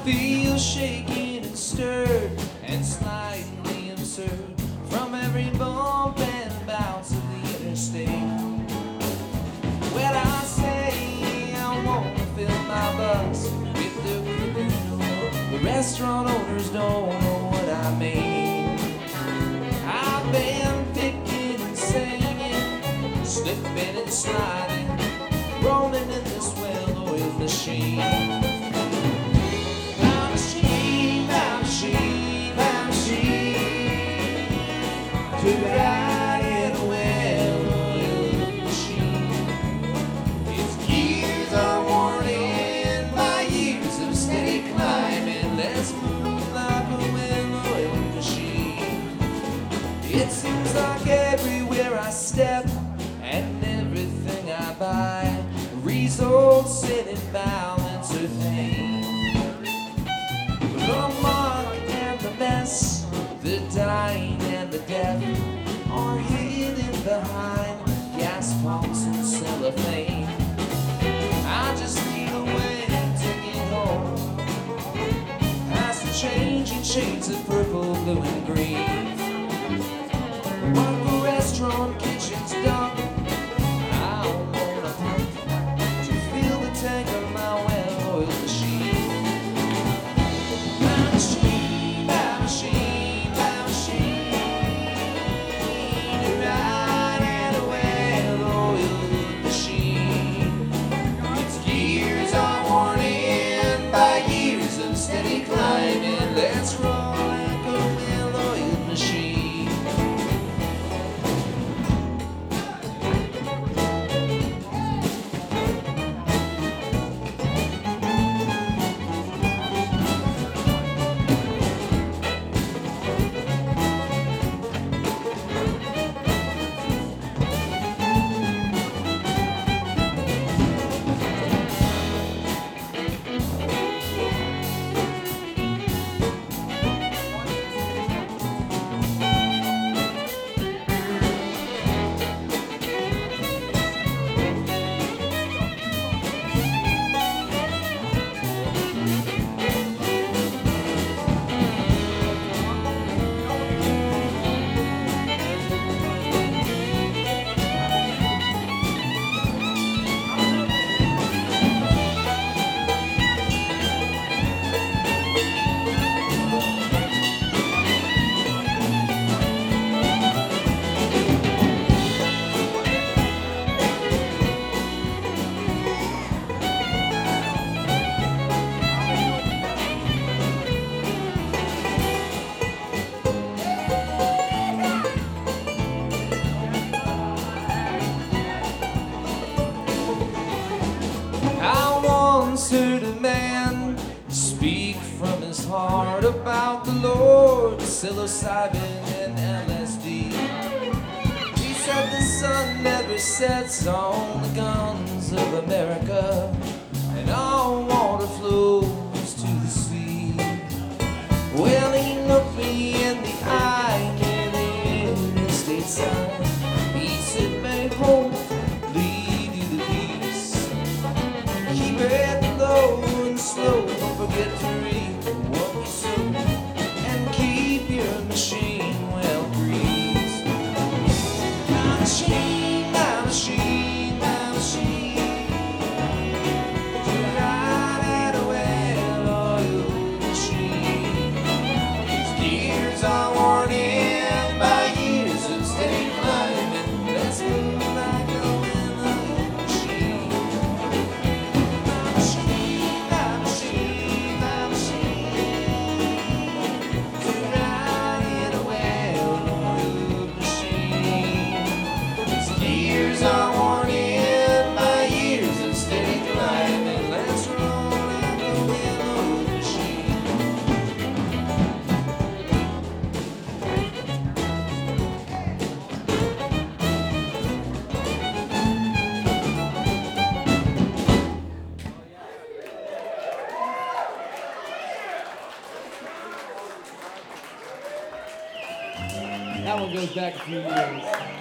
feel shaken and stirred and slightly absurd from every bump and bounce of the interstate. Well, I say I wanna fill my bus with the criminal. The restaurant owners don't know what I mean. I've been picking and singing, slipping and sliding, rolling in this well-oiled machine. My machine, my machine, my machine, to ride in a well-oiled machine. Its gears are worn in by years of steady climbing. Let's move like a well-oiled machine. It seems like everywhere I step and everything I buy results in imbalance or pain. The mark and the mess, the dying and the death are hidden behind gas pumps and cellophane. I just need a way to get home, past the changing shades of purple, blue and green. Work the restaurant kitchen's done. I want a pump to fill the tank of my well-oiled machine. My machine, my machine, my machine, to ride in a well-oiled machine. Its gears are worn in by years of steady climbing. Let's roll like a well-oiled machine. Heard a man speak from his heart about the Lord, psilocybin and LSD. He said the sun never sets on the guns of America, and all water flows to the sea. Well, he looked me in the eye near the interstate sign. He said, may hope lead you to peace. Keep it low and slow, don't forget to reap what you sow, and keep your machine well greased. My machine, my machine, my machine, to ride at a well-oiled machine. Its gears are worn in by years of steady climbing. Let's move like a well-oiled machine. That one goes back a few years.